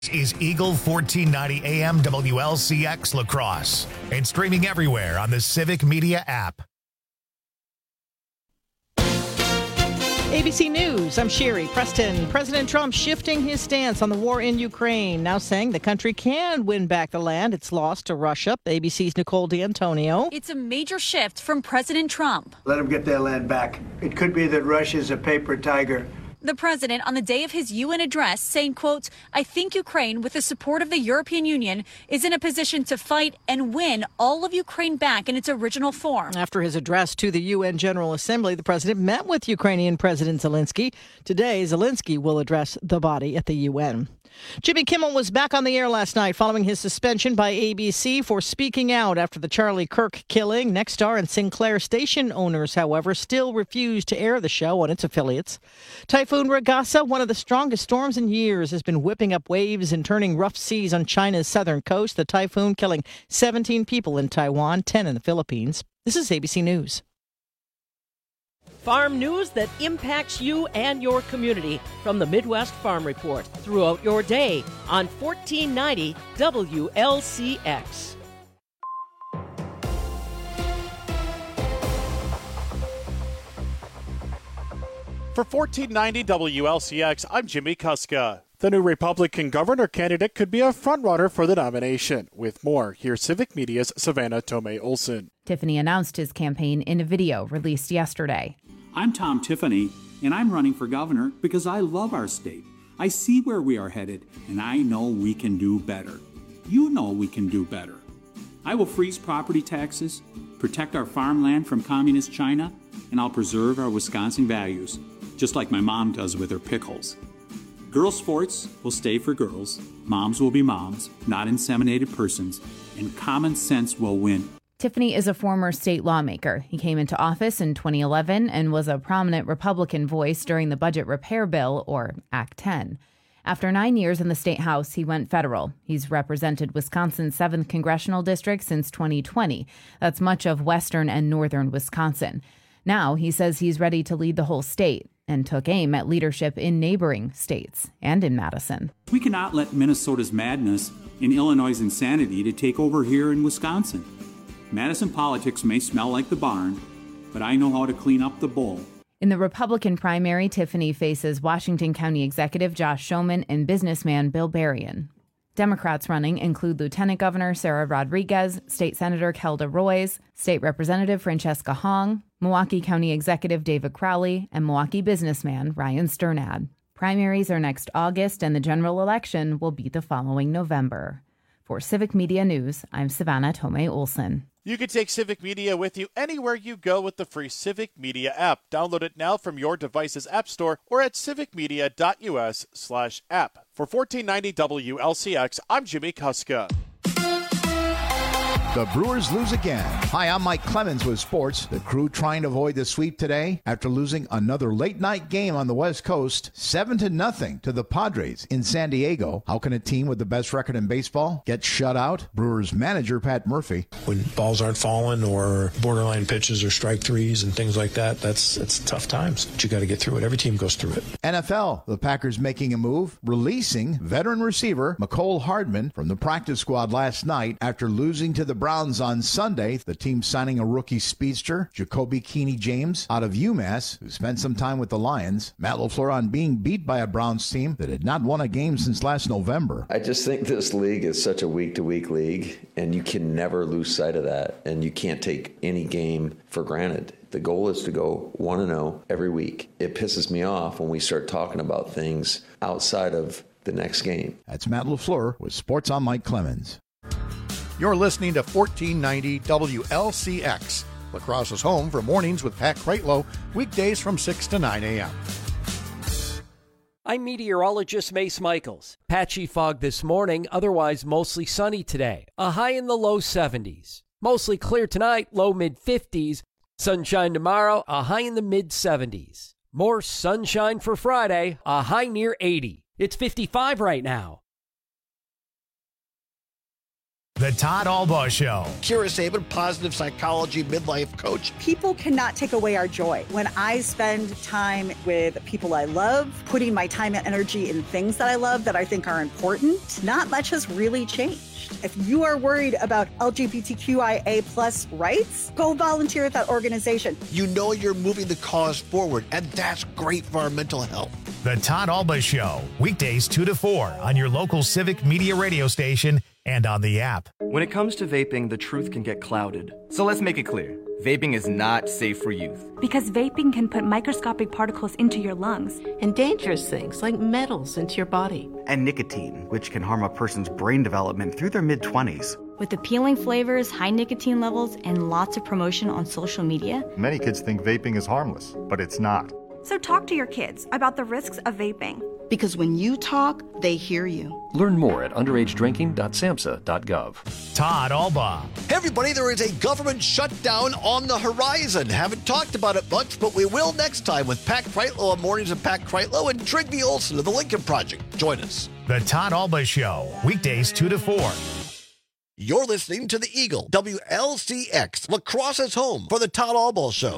Is Eagle 1490 AM WLCX La Crosse and streaming everywhere on the Civic Media app. ABC News, I'm Sherry Preston. President Trump shifting his stance on the war in Ukraine, now saying the country can win back the land it's lost to Russia. ABC's Nicole D'Antonio. It's a major shift from President Trump. Let them get their land back. It could be that Russia's a paper tiger. The president on the day of his UN address saying, quote, I think Ukraine, with the support of the European Union, is in a position to fight and win all of Ukraine back in its original form. After his address to the UN General Assembly, the president met with Ukrainian President Zelensky. Today, Zelensky will address the body at the UN. Jimmy Kimmel was back on the air last night following his suspension by ABC for speaking out after the Charlie Kirk killing. Nexstar and Sinclair station owners, however, still refuse to air the show on its affiliates. Typhoon Ragasa, one of the strongest storms in years, has been whipping up waves and turning rough seas on China's southern coast. The typhoon killing 17 people in Taiwan, 10 in the Philippines. This is ABC News. Farm news that impacts you and your community from the Midwest Farm Report throughout your day on 1490 WLCX. For 1490 WLCX, I'm Jimmy Kuska. The new Republican governor candidate could be a frontrunner for the nomination. With more, here's Civic Media's Savannah Tomei Olson. Tiffany announced his campaign in a video released yesterday. I'm Tom Tiffany, and I'm running for governor because I love our state. I see where we are headed, and I know we can do better. You know we can do better. I will freeze property taxes, protect our farmland from communist China, and I'll preserve our Wisconsin values, just like my mom does with her pickles. Girls' sports will stay for girls, moms will be moms, not inseminated persons, and common sense will win. Tiffany is a former state lawmaker. He came into office in 2011 and was a prominent Republican voice during the budget repair bill, or Act 10. After 9 years in the state house, he went federal. He's represented Wisconsin's 7th congressional district since 2020. That's much of western and northern Wisconsin. Now he says he's ready to lead the whole state and took aim at leadership in neighboring states and in Madison. We cannot let Minnesota's madness and Illinois' insanity to take over here in Wisconsin. Madison politics may smell like the barn, but I know how to clean up the bowl. In the Republican primary, Tiffany faces Washington County Executive Josh Schoeman and businessman Bill Berrien. Democrats running include Lieutenant Governor Sarah Rodriguez, State Senator Kelda Roys, State Representative Francesca Hong, Milwaukee County Executive David Crowley, and Milwaukee businessman Ryan Sternad. Primaries are next August, and the general election will be the following November. For Civic Media News, I'm Savannah Tomei Olson. You can take Civic Media with you anywhere you go with the free Civic Media app. Download it now from your device's app store or at civicmedia.us/app. For 1490 WLCX, I'm Jimmy Kuska. The Brewers lose again. Hi, I'm Mike Clemens with sports. The Crew trying to avoid the sweep today after losing another late-night game on the West Coast, 7-0 to the Padres in San Diego. How can a team with the best record in baseball get shut out? Brewers manager Pat Murphy. When balls aren't falling or borderline pitches or strike threes and things like that, it's tough times. But you got to get through it. Every team goes through it. NFL, the Packers making a move, releasing veteran receiver Mecole Hardman from the practice squad last night after losing to the Browns on Sunday. The team signing a rookie speedster, Jacoby Keeney-James, out of UMass, who spent some time with the Lions. Matt LaFleur on being beat by a Browns team that had not won a game since last November. I just think this league is such a week-to-week league, and you can never lose sight of that, and you can't take any game for granted. The goal is to go 1-0 every week. It pisses me off when we start talking about things outside of the next game. That's Matt LaFleur with Sports on Mike Clemens. You're listening to 1490 WLCX, La Crosse's home for mornings with Pat Kreitlow, weekdays from 6 to 9 a.m. I'm meteorologist Mace Michaels. Patchy fog this morning, otherwise mostly sunny today. A high in the low 70s. Mostly clear tonight, low mid-50s. Sunshine tomorrow, a high in the mid-70s. More sunshine for Friday, a high near 80. It's 55 right now. The Todd Albaugh Show. Kira Sabin, positive psychology midlife coach. People cannot take away our joy. When I spend time with people I love, putting my time and energy in things that I love that I think are important, not much has really changed. If you are worried about LGBTQIA plus rights, go volunteer at that organization. You know you're moving the cause forward, and that's great for our mental health. The Todd Albaugh Show, weekdays 2 to 4 on your local Civic Media radio station and on the app. When it comes to vaping, the truth can get clouded. So let's make it clear. Vaping is not safe for youth. Because vaping can put microscopic particles into your lungs. And dangerous things like metals into your body. And nicotine, which can harm a person's brain development through their mid-20s. With appealing flavors, high nicotine levels, and lots of promotion on social media. Many kids think vaping is harmless, but it's not. So talk to your kids about the risks of vaping. Because when you talk, they hear you. Learn more at underagedrinking.samhsa.gov. Todd Albaugh. Hey everybody, there is a government shutdown on the horizon. Haven't talked about it much, but we will next time with Pat Kreitlow on Mornings with Pat Kreitlow and Trygve Olsen of the Lincoln Project. Join us. The Todd Albaugh Show, weekdays 2 to 4. You're listening to the Eagle, WLCX, La Crosse's home for the Todd Albaugh Show.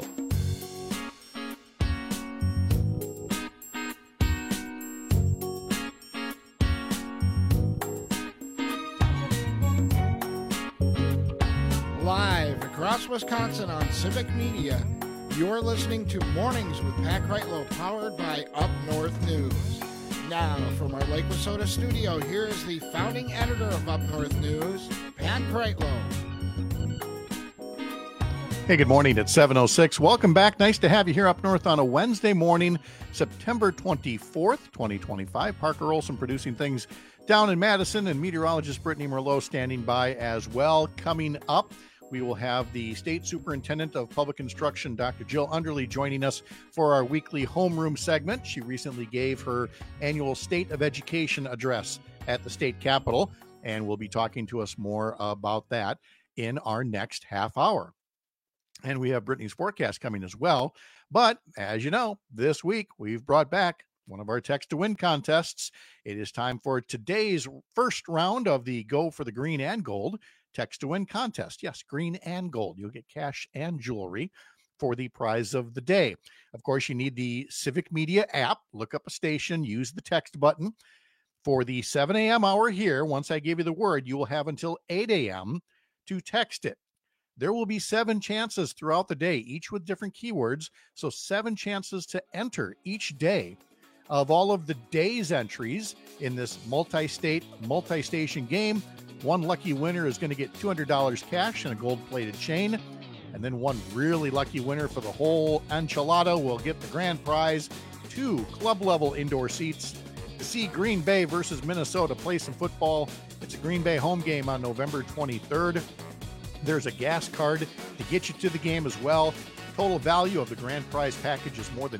Live across Wisconsin on Civic Media, you're listening to Mornings with Pat Kreitlow, powered by Up North News. Now, from our Lake Wissota studio, here is the founding editor of Up North News, Pat Kreitlow. Hey, good morning. It's 7:06. Welcome back. Nice to have you here up north on a Wednesday morning, September 24th, 2025. Parker Olson producing things down in Madison, and meteorologist Brittany Merlot standing by as well. Coming up, we will have the State Superintendent of Public Instruction, Dr. Jill Underly, joining us for our weekly homeroom segment. She recently gave her annual State of Education address at the state capitol, and we'll be talking to us more about that in our next half hour. And we have Brittany's forecast coming as well. But as you know, this week we've brought back one of our text to win contests. It is time for today's first round of the Go for the Green and Gold text to win contest. Yes, green and gold. You'll get cash and jewelry for the prize of the day. Of course, you need the Civic Media app. Look up a station, use the text button. For the 7 a.m. hour here, once I give you the word, you will have until 8 a.m. to text it. There will be 7 chances throughout the day, each with different keywords. So 7 chances to enter each day of all of the day's entries in this multi-state, multi-station game. One lucky winner is going to get $200 cash and a gold-plated chain. And then one really lucky winner for the whole enchilada will get the grand prize, 2 club-level indoor seats to see Green Bay versus Minnesota play some football. It's a Green Bay home game on November 23rd. There's a gas card to get you to the game as well. Total value of the grand prize package is more than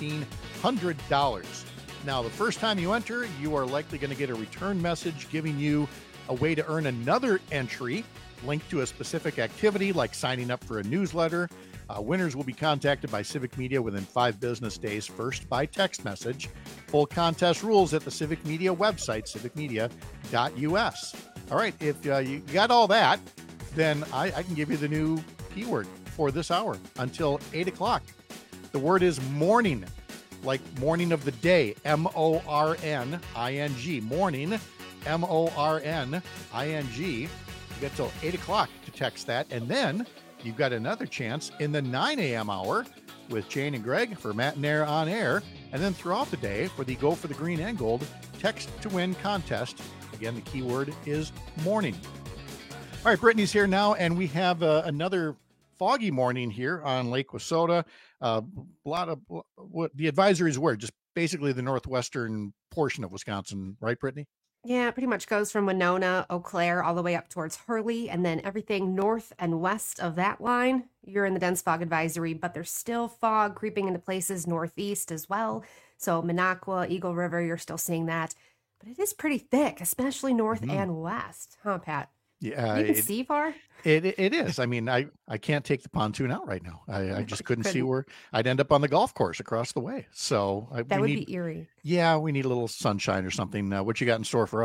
$1,500. Now, the first time you enter, you are likely going to get a return message giving you a way to earn another entry linked to a specific activity like signing up for a newsletter. Winners will be contacted by Civic Media within 5 business days, first by text message. Full contest rules at the Civic Media website, civicmedia.us. All right, if you got all that, then I can give you the new keyword for this hour until 8 o'clock. The word is morning, like morning of the day, M-O-R-N-I-N-G, morning, M-O-R-N-I-N-G. You get till 8 o'clock to text that, and then you've got another chance in the 9 a.m. hour with Jane and Greg for Matt and Air on air, and then throughout the day for the Go for the Green and Gold text to win contest. Again, the keyword is morning. All right, Brittany's here now, and we have another foggy morning here on Lake Wissota. A lot of what the advisories were just basically the northwestern portion of Wisconsin, right, Brittany? Yeah, it pretty much goes from Winona, Eau Claire, all the way up towards Hurley, and then everything north and west of that line, you're in the dense fog advisory, but there's still fog creeping into places northeast as well. So Minocqua, Eagle River, you're still seeing that. But it is pretty thick, especially north and west. Huh, Pat? Yeah, you can see far. It is. I mean, I can't take the pontoon out right now. I just couldn't see where I'd end up on the golf course across the way. So that would be eerie. Yeah, we need a little sunshine or something. What you got in store for us?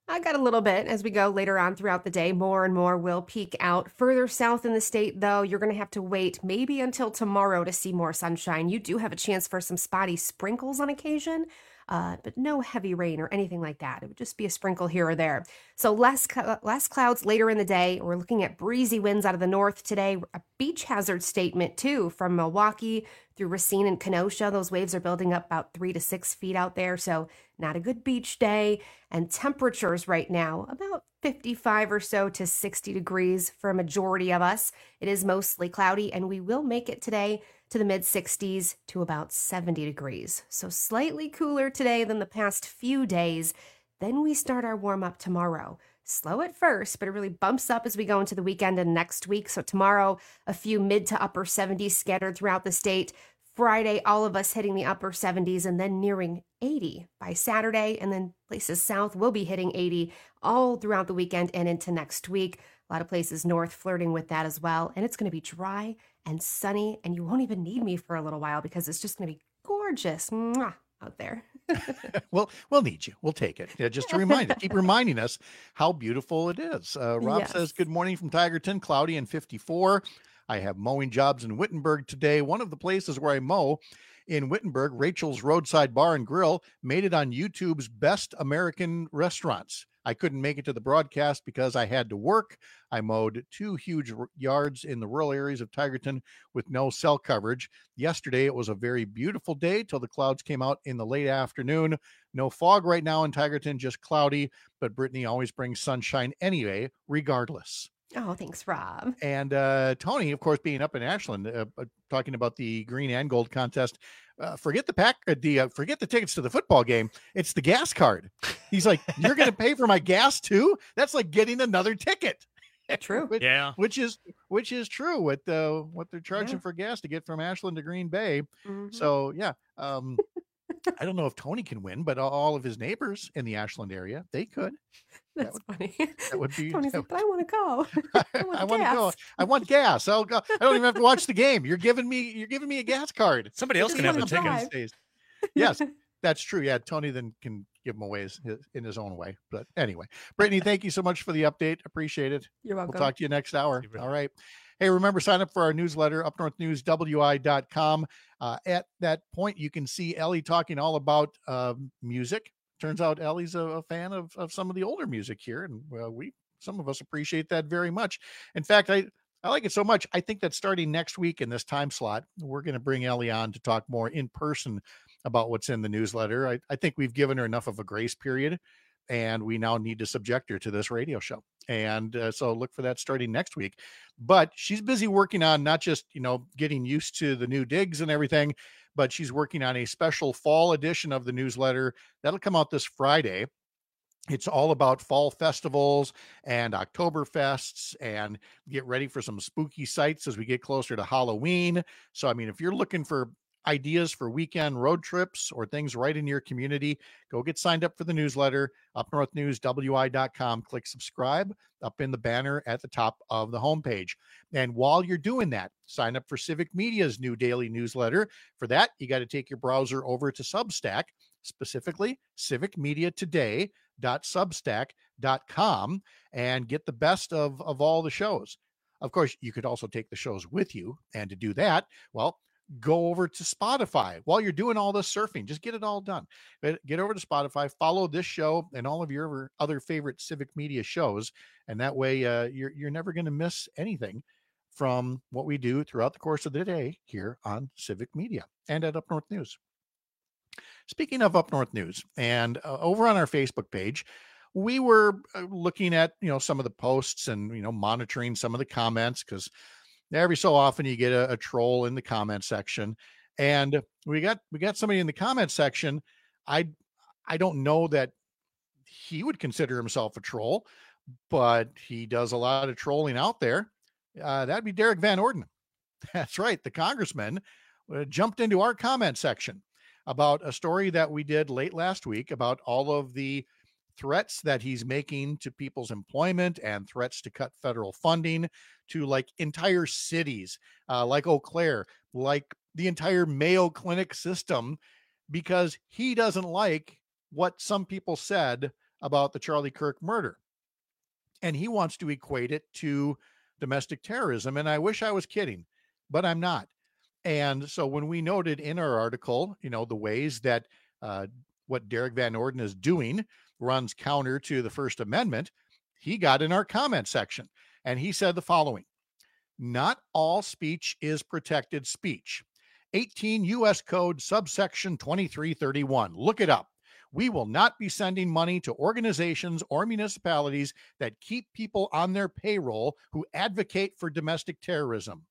I got a little bit as we go later on throughout the day. More and more will peak out. Further south in the state, though, you're going to have to wait maybe until tomorrow to see more sunshine. You do have a chance for some spotty sprinkles on occasion, but no heavy rain or anything like that. It would just be a sprinkle here or there. So less clouds later in the day. We're looking at breezy winds out of the north today. A beach hazard statement, too, from Milwaukee through Racine and Kenosha. Those waves are building up about 3 to 6 feet out there, so not a good beach day. And temperatures right now, about 55 or so to 60 degrees for a majority of us. It is mostly cloudy, and we will make it today to the mid-60s to about 70 degrees. So slightly cooler today than the past few days. Then we start our warm-up tomorrow. Slow at first, but it really bumps up as we go into the weekend and next week. So tomorrow, a few mid to upper 70s scattered throughout the state. Friday, all of us hitting the upper 70s and then nearing 80 by Saturday. And then places south will be hitting 80 all throughout the weekend and into next week. A lot of places north flirting with that as well. And it's going to be dry and sunny, and you won't even need me for a little while because it's just going to be gorgeous out there. We'll need you. We'll take it. Yeah, just to remind you, keep reminding us how beautiful it is. Rob says, good morning from Tigerton, cloudy and 54. I have mowing jobs in Wittenberg today. One of the places where I mow in Wittenberg, Rachel's Roadside Bar and Grill, made it on YouTube's Best American Restaurants. I couldn't make it to the broadcast because I had to work. I mowed 2 huge yards in the rural areas of Tigerton with no cell coverage. Yesterday, it was a very beautiful day till the clouds came out in the late afternoon. No fog right now in Tigerton, just cloudy, but Brittany always brings sunshine anyway, regardless. Oh, thanks, Rob. And Tony, of course, being up in Ashland, talking about the green and gold contest. Forget the tickets to the football game. It's the gas card. He's like, you're going to pay for my gas too? That's like getting another ticket. True. Which is true with what they're charging for gas to get from Ashland to Green Bay. Mm-hmm. So yeah. I don't know if Tony can win, but all of his neighbors in the Ashland area, they could. That's funny. That would be. Tony's like, but I want to go. I want to go. I want gas. I'll go. I don't even have to watch the game. You're giving me a gas card. Somebody else can have the tickets. Yes, that's true. Yeah, Tony then can give them away in his own way. But anyway, Brittany, thank you so much for the update. Appreciate it. You're welcome. We'll talk to you next hour. All right. Hey, remember, sign up for our newsletter, upnorthnewswi.com. At that point, you can see Ellie talking all about music. Turns out Ellie's a fan of some of the older music here, and some of us appreciate that very much. In fact, I like it so much, I think that starting next week in this time slot, we're going to bring Ellie on to talk more in person about what's in the newsletter. I think we've given her enough of a grace period, and we now need to subject her to this radio show. And so look for that starting next week. But she's busy working on not just, getting used to the new digs and everything, but she's working on a special fall edition of the newsletter that'll come out this Friday. It's all about fall festivals and Oktoberfests, and get ready for some spooky sights as we get closer to Halloween. So, if you're looking for ideas for weekend road trips or things right in your community, go get signed up for the newsletter, upnorthnewswi.com. Click subscribe up in the banner at the top of the homepage. And while you're doing that, sign up for Civic Media's new daily newsletter. For that, you got to take your browser over to Substack, specifically civicmedia.today.substack.com, and get the best of all the shows. Of course, you could also take the shows with you. And to do that, go over to Spotify while you're doing all this surfing. Just get it all done. Get over to Spotify, follow this show and all of your other favorite Civic Media shows. And that way you're never going to miss anything from what we do throughout the course of the day here on Civic Media and at Up North News. Speaking of Up North News, and over on our Facebook page, we were looking at, some of the posts and, monitoring some of the comments, because every so often you get a troll in the comment section, and we got somebody in the comment section. I don't know that he would consider himself a troll, but he does a lot of trolling out there. That'd be Derek Van Orden. That's right. The congressman jumped into our comment section about a story that we did late last week about all of the threats that he's making to people's employment and threats to cut federal funding to entire cities, like Eau Claire, like the entire Mayo Clinic system, because he doesn't like what some people said about the Charlie Kirk murder. And he wants to equate it to domestic terrorism. And I wish I was kidding, but I'm not. And so when we noted in our article, the ways that what Derek Van Orden is doing runs counter to the First Amendment, he got in our comment section and he said the following: not all speech is protected speech. 18 U.S. Code subsection 2331. Look it up. We will not be sending money to organizations or municipalities that keep people on their payroll who advocate for domestic terrorism.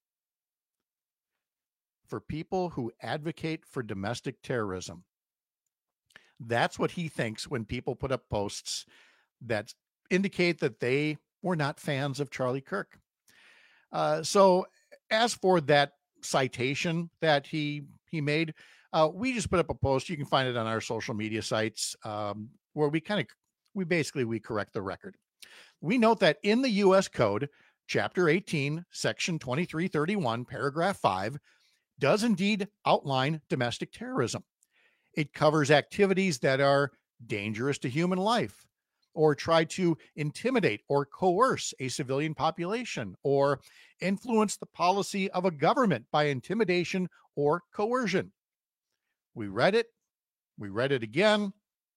For people who advocate for domestic terrorism. That's what he thinks when people put up posts that indicate that they were not fans of Charlie Kirk. So as for that citation that he made, we just put up a post. You can find it on our social media sites where we correct the record. We note that in the U.S. Code, Chapter 18, Section 2331, Paragraph 5, does indeed outline domestic terrorism. It covers activities that are dangerous to human life, or try to intimidate or coerce a civilian population, or influence the policy of a government by intimidation or coercion. We read it again,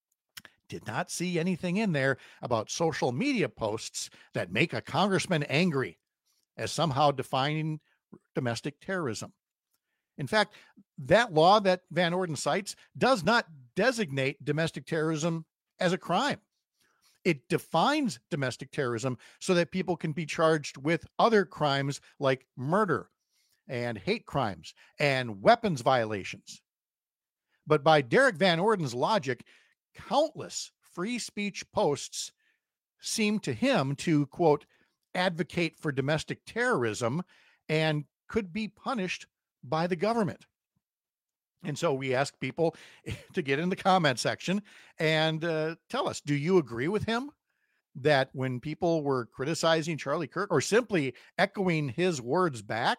did not see anything in there about social media posts that make a congressman angry as somehow defining domestic terrorism. In fact, that law that Van Orden cites does not designate domestic terrorism as a crime. It defines domestic terrorism so that people can be charged with other crimes like murder and hate crimes and weapons violations. But by Derek Van Orden's logic, countless free speech posts seem to him to, quote, advocate for domestic terrorism and could be punished by the government. And so we ask people to get in the comment section and tell us, do you agree with him that when people were criticizing Charlie Kirk or simply echoing his words back,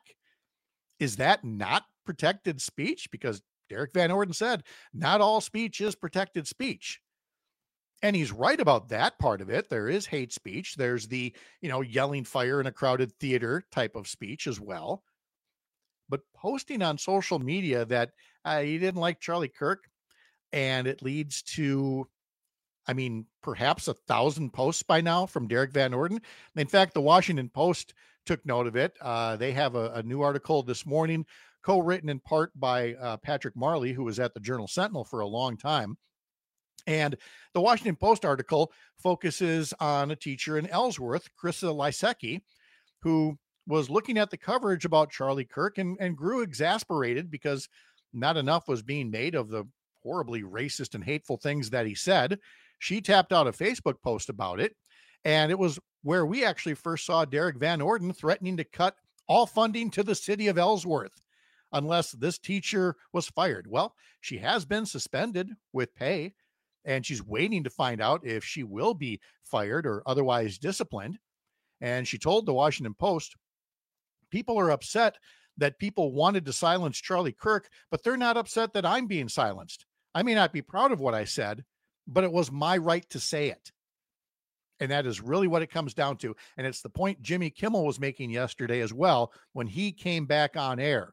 is that not protected speech? Because Derek Van Orden said, not all speech is protected speech. And he's right about that part of it. There is hate speech. There's the, yelling fire in a crowded theater type of speech as well. But posting on social media that you didn't like Charlie Kirk, and it leads to, perhaps 1,000 posts by now from Derek Van Orden. In fact, the Washington Post took note of it. They have a new article this morning, co-written in part by Patrick Marley, who was at the Journal Sentinel for a long time. And the Washington Post article focuses on a teacher in Ellsworth, Krista Lysecki, who was looking at the coverage about Charlie Kirk and grew exasperated because not enough was being made of the horribly racist and hateful things that he said. She tapped out a Facebook post about it, and it was where we actually first saw Derek Van Orden threatening to cut all funding to the city of Ellsworth unless this teacher was fired. Well, she has been suspended with pay, and she's waiting to find out if she will be fired or otherwise disciplined. And she told the Washington Post, people are upset that people wanted to silence Charlie Kirk, but they're not upset that I'm being silenced. I may not be proud of what I said, but it was my right to say it. And that is really what it comes down to. And it's the point Jimmy Kimmel was making yesterday as well when he came back on air,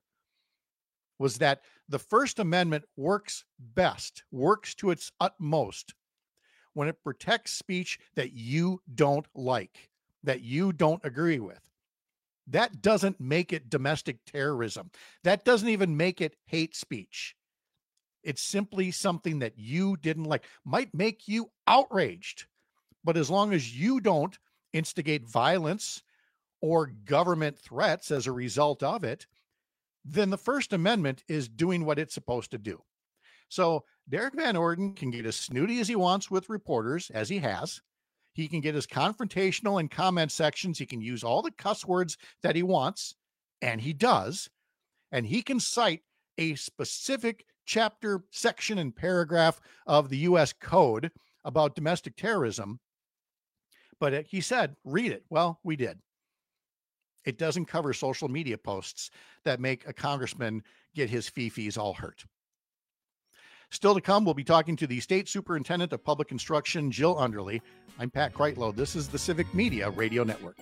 was that the First Amendment works best, works to its utmost when it protects speech that you don't like, that you don't agree with. That doesn't make it domestic terrorism. That doesn't even make it hate speech. It's simply something that you didn't like, might make you outraged. But as long as you don't instigate violence or government threats as a result of it, then the First Amendment is doing what it's supposed to do. So Derek Van Orden can get as snooty as he wants with reporters, as he has. He can get as confrontational in comment sections. He can use all the cuss words that he wants, and he does. And he can cite a specific chapter, section, and paragraph of the U.S. Code about domestic terrorism. But he said, read it. Well, we did. It doesn't cover social media posts that make a congressman get his fifis all hurt. Still to come, we'll be talking to the State Superintendent of Public Instruction, Jill Underly. I'm Pat Kreitlow. This is the Civic Media Radio Network.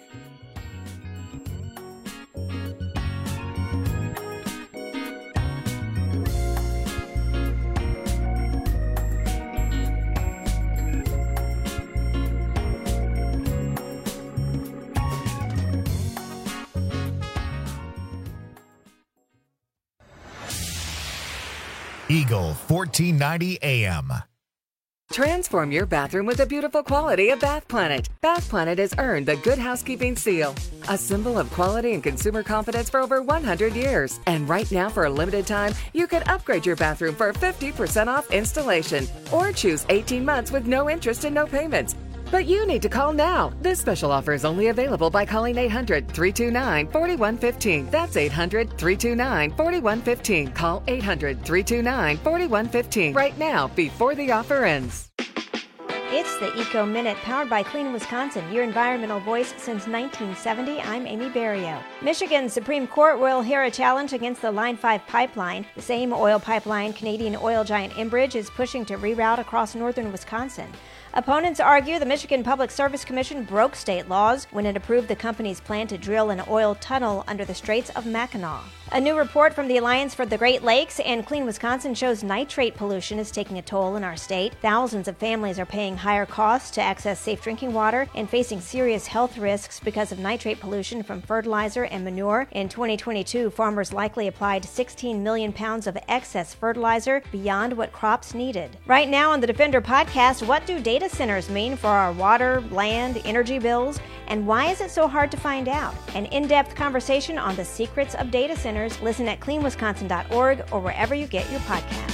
Eagle 1490 AM. Transform your bathroom with the beautiful quality of Bath Planet. Bath Planet has earned the Good Housekeeping seal, a symbol of quality and consumer confidence for over 100 years. And right now, for a limited time, you can upgrade your bathroom for 50% off installation or choose 18 months with no interest and no payments. But you need to call now. This special offer is only available by calling 800-329-4115. That's 800-329-4115. Call 800-329-4115 right now before the offer ends. It's the Eco Minute, powered by Clean Wisconsin, your environmental voice since 1970. I'm Amy Berrio. Michigan's Supreme Court will hear a challenge against the Line 5 pipeline. The same oil pipeline Canadian oil giant Enbridge is pushing to reroute across northern Wisconsin. Opponents argue the Michigan Public Service Commission broke state laws when it approved the company's plan to drill an oil tunnel under the Straits of Mackinac. A new report from the Alliance for the Great Lakes and Clean Wisconsin shows nitrate pollution is taking a toll in our state. Thousands of families are paying higher costs to access safe drinking water and facing serious health risks because of nitrate pollution from fertilizer and manure. In 2022, farmers likely applied 16 million pounds of excess fertilizer beyond what crops needed. Right now on the Defender podcast, what do data centers mean for our water, land, energy bills, and why is it so hard to find out? An in-depth conversation on the secrets of data centers. Listen at cleanwisconsin.org or wherever you get your podcasts.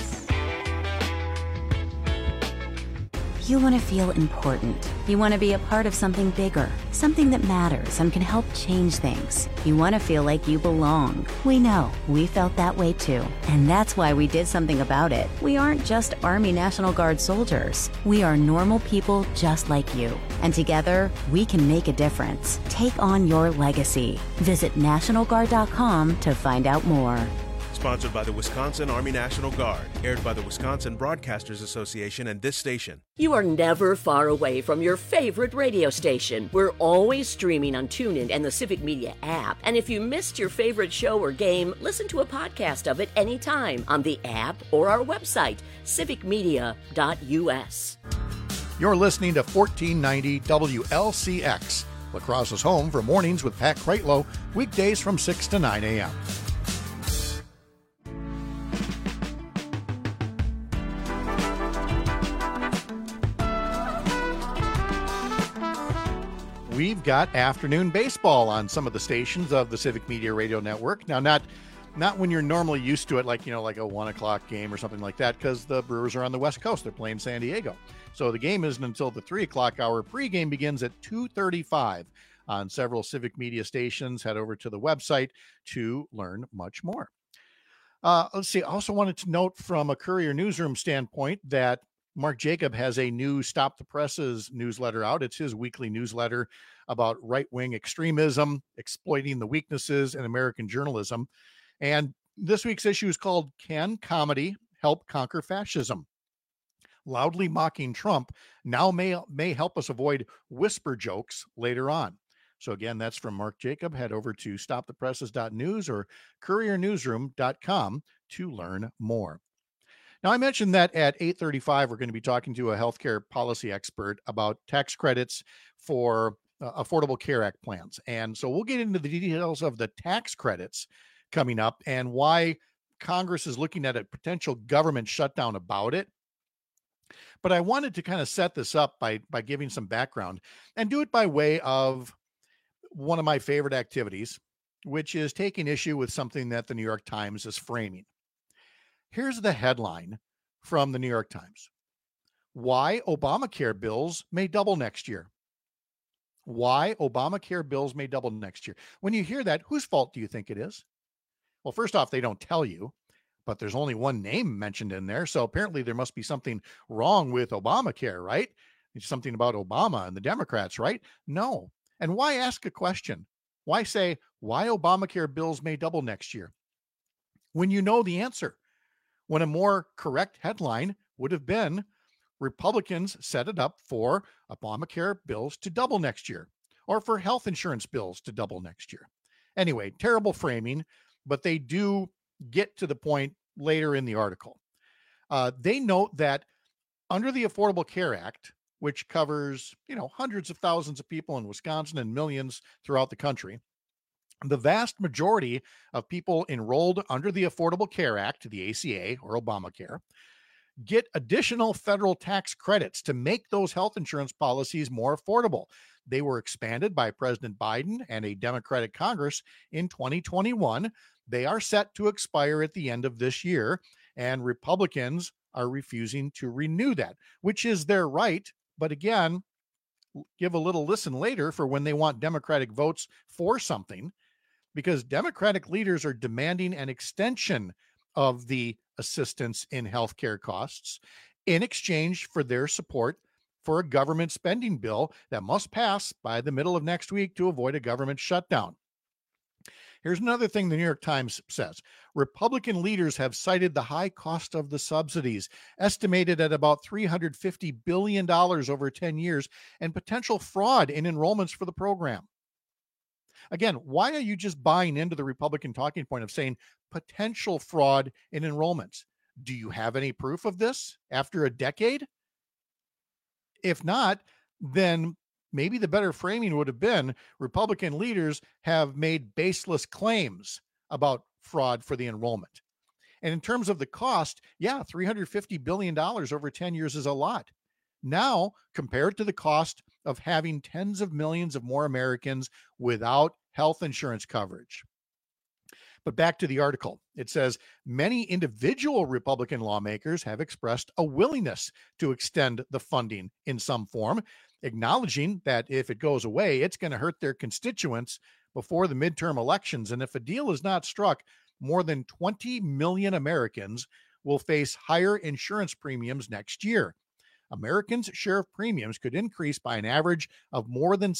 You want to feel important. You want to be a part of something bigger, something that matters and can help change things. You want to feel like you belong. We know. We felt that way too. And that's why we did something about it. We aren't just Army National Guard soldiers. We are normal people just like you. And together, we can make a difference. Take on your legacy. Visit NationalGuard.com to find out more. Sponsored by the Wisconsin Army National Guard. Aired by the Wisconsin Broadcasters Association and this station. You are never far away from your favorite radio station. We're always streaming on TuneIn and the Civic Media app. And if you missed your favorite show or game, listen to a podcast of it anytime on the app or our website, civicmedia.us. You're listening to 1490 WLCX, La Crosse's home for Mornings with Pat Kreitlow, weekdays from 6 to 9 a.m. We've got afternoon baseball on some of the stations of the Civic Media Radio Network. Now, not when you're normally used to it, like a 1 o'clock game or something like that, because the Brewers are on the West Coast. They're playing San Diego. So the game isn't until the 3 o'clock hour. Pregame begins at 2:35 on several Civic Media stations. Head over to the website to learn much more. Let's see. I also wanted to note from a Courier newsroom standpoint that Mark Jacob has a new Stop the Presses newsletter out. It's his weekly newsletter about right-wing extremism, exploiting the weaknesses in American journalism. And this week's issue is called Can Comedy Help Conquer Fascism? Loudly mocking Trump now may help us avoid whisper jokes later on. So again, that's from Mark Jacob. Head over to stopthepresses.news or couriernewsroom.com to learn more. Now, I mentioned that at 8:35, we're going to be talking to a healthcare policy expert about tax credits for Affordable Care Act plans. And so we'll get into the details of the tax credits coming up and why Congress is looking at a potential government shutdown about it. But I wanted to kind of set this up by giving some background and do it by way of one of my favorite activities, which is taking issue with something that the New York Times is framing. Here's the headline from the New York Times. Why Obamacare bills may double next year. Why Obamacare bills may double next year. When you hear that, whose fault do you think it is? Well, first off, they don't tell you, but there's only one name mentioned in there. So apparently there must be something wrong with Obamacare, right? It's something about Obama and the Democrats, right? No. And why ask a question? Why say, why Obamacare bills may double next year? When you know the answer. when a more correct headline would have been, Republicans set it up for Obamacare bills to double next year, or for health insurance bills to double next year. Anyway, terrible framing, but they do get to the point later in the article. They note that under the Affordable Care Act, which covers, hundreds of thousands of people in Wisconsin and millions throughout the country, the vast majority of people enrolled under the Affordable Care Act, the ACA or Obamacare, get additional federal tax credits to make those health insurance policies more affordable. They were expanded by President Biden and a Democratic Congress in 2021. They are set to expire at the end of this year, and Republicans are refusing to renew that, which is their right. But again, give a little listen later for when they want Democratic votes for something, because Democratic leaders are demanding an extension of the assistance in healthcare costs in exchange for their support for a government spending bill that must pass by the middle of next week to avoid a government shutdown. Here's another thing the New York Times says. Republican leaders have cited the high cost of the subsidies, estimated at about $350 billion over 10 years, and potential fraud in enrollments for the program. Again, why are you just buying into the Republican talking point of saying potential fraud in enrollments? Do you have any proof of this after a decade? If not, then maybe the better framing would have been Republican leaders have made baseless claims about fraud for the enrollment. And in terms of the cost, $350 billion over 10 years is a lot. Now, compared to the cost of having tens of millions of more Americans without health insurance coverage. But back to the article. It says many individual Republican lawmakers have expressed a willingness to extend the funding in some form, acknowledging that if it goes away, it's going to hurt their constituents before the midterm elections. And if a deal is not struck, more than 20 million Americans will face higher insurance premiums next year. Americans' share of premiums could increase by an average of more than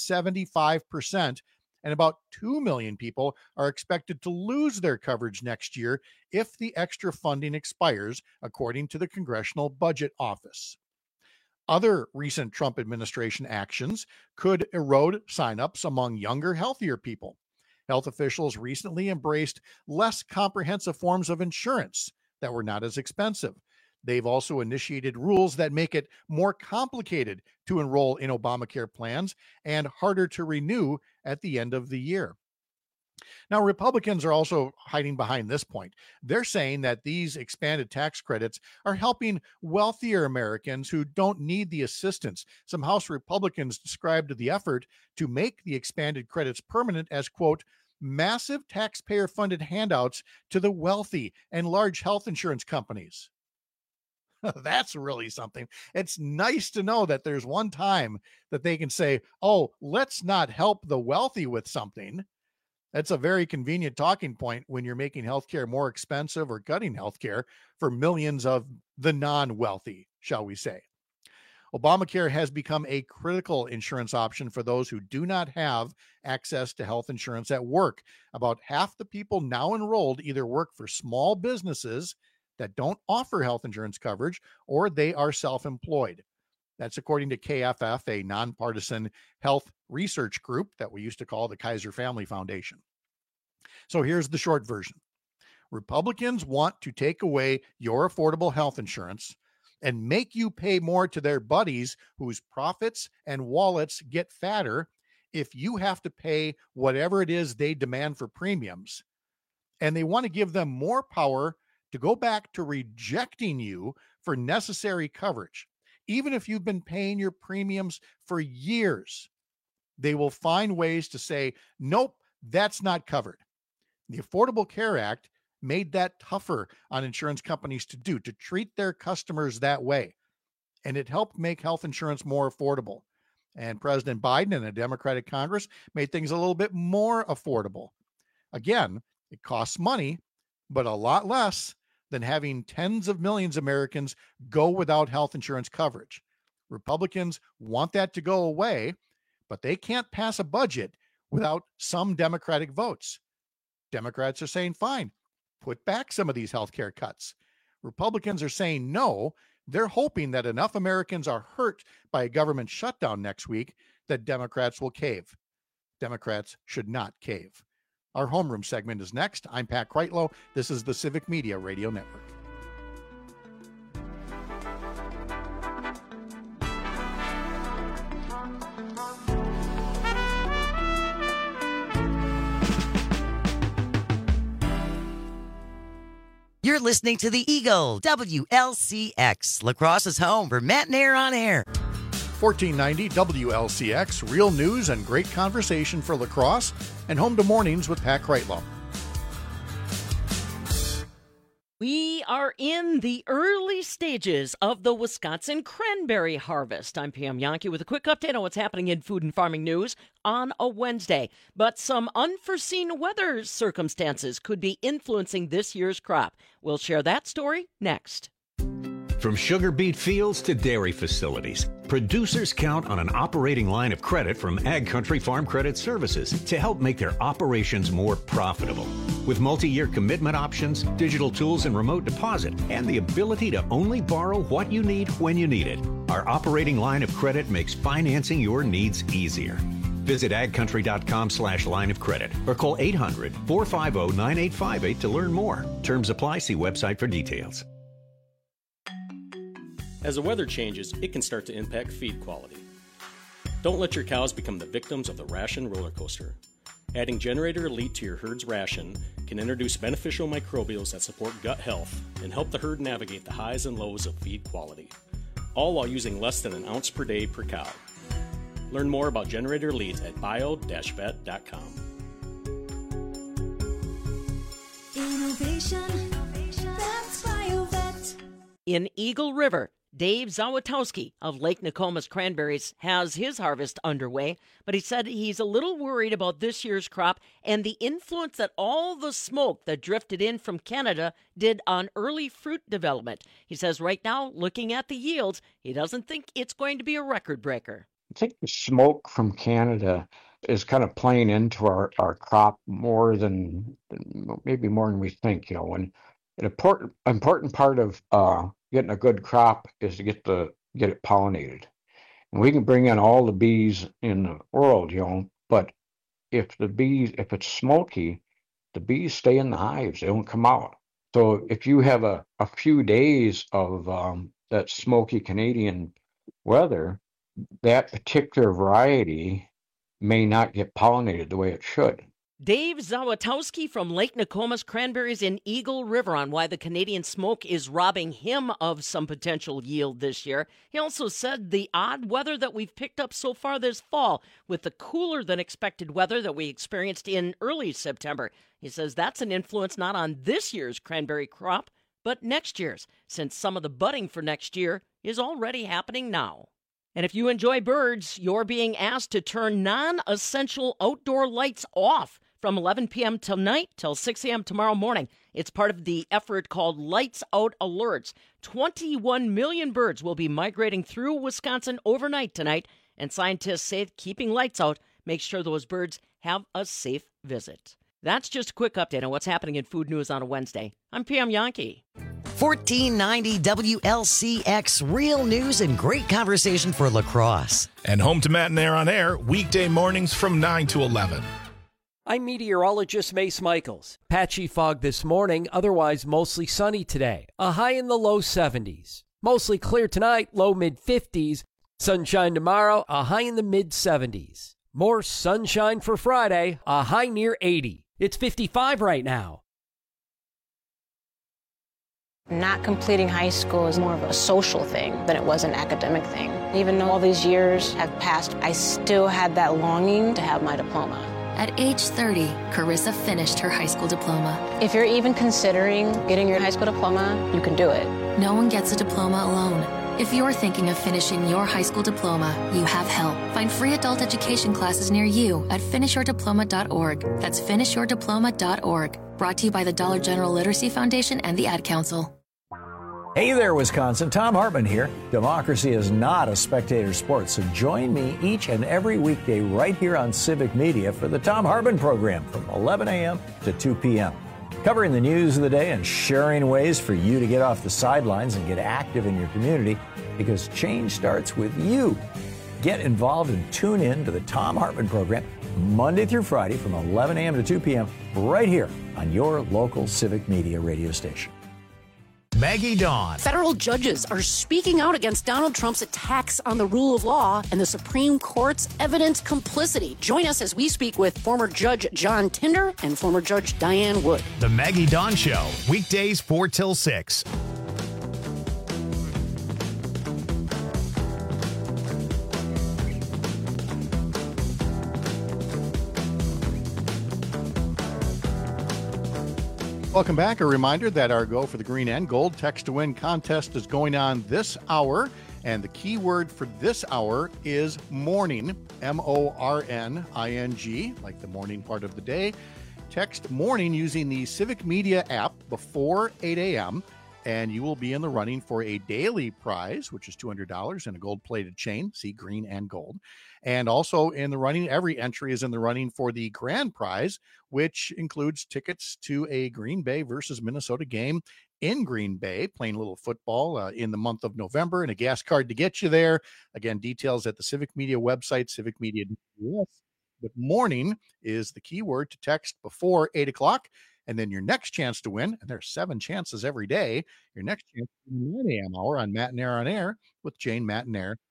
75%, and about 2 million people are expected to lose their coverage next year if the extra funding expires, according to the Congressional Budget Office. Other recent Trump administration actions could erode signups among younger, healthier people. Health officials recently embraced less comprehensive forms of insurance that were not as expensive. They've also initiated rules that make it more complicated to enroll in Obamacare plans and harder to renew at the end of the year. Now, Republicans are also hiding behind this point. They're saying that these expanded tax credits are helping wealthier Americans who don't need the assistance. Some House Republicans described the effort to make the expanded credits permanent as, quote, massive taxpayer-funded handouts to the wealthy and large health insurance companies. That's really something. It's nice to know that there's one time that they can say, oh, let's not help the wealthy with something. That's a very convenient talking point when you're making healthcare more expensive or cutting healthcare for millions of the non-wealthy, shall we say. Obamacare has become a critical insurance option for those who do not have access to health insurance at work. About half the people now enrolled either work for small businesses that don't offer health insurance coverage, or they are self-employed. That's according to KFF, a nonpartisan health research group that we used to call the Kaiser Family Foundation. So here's the short version. Republicans want to take away your affordable health insurance and make you pay more to their buddies whose profits and wallets get fatter if you have to pay whatever it is they demand for premiums. And they want to give them more power to go back to rejecting you for necessary coverage. Even if you've been paying your premiums for years, they will find ways to say, nope, that's not covered. The Affordable Care Act made that tougher on insurance companies to do, to treat their customers that way. And it helped make health insurance more affordable. And President Biden and a Democratic Congress made things a little bit more affordable. Again, it costs money, but a lot less than having tens of millions of Americans go without health insurance coverage. Republicans want that to go away, but they can't pass a budget without some Democratic votes. Democrats are saying, fine, put back some of these health care cuts. Republicans are saying no. They're hoping that enough Americans are hurt by a government shutdown next week that Democrats will cave. Democrats should not cave. Our homeroom segment is next. I'm Pat Kreitlow. This is the Civic Media Radio Network. You're listening to the Eagle, WLCX, La Crosse's home for Matt and Air on Air. 1490 WLCX, real news and great conversation for La Crosse, and home to Mornings with Pat Kreitlow. We are in the early stages of the Wisconsin cranberry harvest. I'm Pam Yankee with a quick update on what's happening in food and farming news on a Wednesday. But some unforeseen weather circumstances could be influencing this year's crop. We'll share that story next. From sugar beet fields to dairy facilities, producers count on an operating line of credit from Ag Country Farm Credit Services to help make their operations more profitable. With multi-year commitment options, digital tools and remote deposit, and the ability to only borrow what you need when you need it, our operating line of credit makes financing your needs easier. Visit agcountry.com/line of credit or call 800-450-9858 to learn more. Terms apply. See website for details. As the weather changes, it can start to impact feed quality. Don't let your cows become the victims of the ration roller coaster. Adding Generator Elite to your herd's ration can introduce beneficial microbials that support gut health and help the herd navigate the highs and lows of feed quality, all while using less than an ounce per day per cow. Learn more about Generator Elite at bio-vet.com. Innovation, that's BioVet. In Eagle River, Dave Zawatowski of Lake Nokomis Cranberries has his harvest underway, but he said he's a little worried about this year's crop and the influence that all the smoke that drifted in from Canada did on early fruit development. He says right now, looking at the yields, he doesn't think it's going to be a record breaker. I think the smoke from Canada is kind of playing into our crop more than maybe more than we think. You know, when an important part of getting a good crop is to get it pollinated. And we can bring in all the bees in the world, you know, but if it's smoky, the bees stay in the hives, they don't come out. So if you have a few days of that smoky Canadian weather, that particular variety may not get pollinated the way it should. Dave Zawatowski from Lake Nokomis Cranberries in Eagle River on why the Canadian smoke is robbing him of some potential yield this year. He also said the odd weather that we've picked up so far this fall with the cooler than expected weather that we experienced in early September. He says that's an influence not on this year's cranberry crop, but next year's, since some of the budding for next year is already happening now. And if you enjoy birds, you're being asked to turn non-essential outdoor lights off from 11 p.m. tonight till 6 a.m. tomorrow morning. It's part of the effort called Lights Out Alerts. 21 million birds will be migrating through Wisconsin overnight tonight, and scientists say keeping lights out makes sure those birds have a safe visit. That's just a quick update on what's happening in food news on a Wednesday. I'm Pam Yankee. 1490 WLCX, real news and great conversation for La Crosse. And home to Matt and Air on Air, weekday mornings from 9 to 11. I'm meteorologist Mace Michaels. Patchy fog this morning, otherwise mostly sunny today. A high in the low 70s. Mostly clear tonight, low mid-50s. Sunshine tomorrow, a high in the mid-70s. More sunshine for Friday, a high near 80. It's 55 right now. Not completing high school is more of a social thing than it was an academic thing. Even though all these years have passed, I still had that longing to have my diploma. At age 30, Carissa finished her high school diploma. If you're even considering getting your high school diploma, you can do it. No one gets a diploma alone. If you're thinking of finishing your high school diploma, you have help. Find free adult education classes near you at finishyourdiploma.org. That's finishyourdiploma.org. Brought to you by the Dollar General Literacy Foundation and the Ad Council. Hey there, Wisconsin. Tom Hartman here. Democracy is not a spectator sport, so join me each and every weekday right here on Civic Media for the Tom Hartman program from 11 a.m. to 2 p.m. covering the news of the day and sharing ways for you to get off the sidelines and get active in your community, because change starts with you. Get involved and tune in to the Thom Hartmann program Monday through Friday from 11 a.m. to 2 p.m. right here on your local civic media radio station. Maggie Dawn. Federal judges are speaking out against Donald Trump's attacks on the rule of law and the Supreme Court's evident complicity. Join us as we speak with former Judge John Tinder and former Judge Diane Wood. The Maggie Dawn Show, weekdays 4 till 6. Welcome back. A reminder that our Go for the Green and Gold Text to Win contest is going on this hour. And the key word for this hour is morning, M-O-R-N-I-N-G, like the morning part of the day. Text morning using the Civic Media app before 8 a.m. And you will be in the running for a daily prize, which is $200 and a gold-plated chain. See green and gold. And also in the running, every entry is in the running for the grand prize, which includes tickets to a Green Bay versus Minnesota game in Green Bay, playing a little football in the month of November, and a gas card to get you there. Again, details at the Civic Media website, civicmedia.us. But morning is the key word to text before 8 o'clock. And then your next chance to win, and there's 7 chances every day, your next chance to win the 9 a.m. hour on Matt and Air on Air with Jane, Matt, and Air.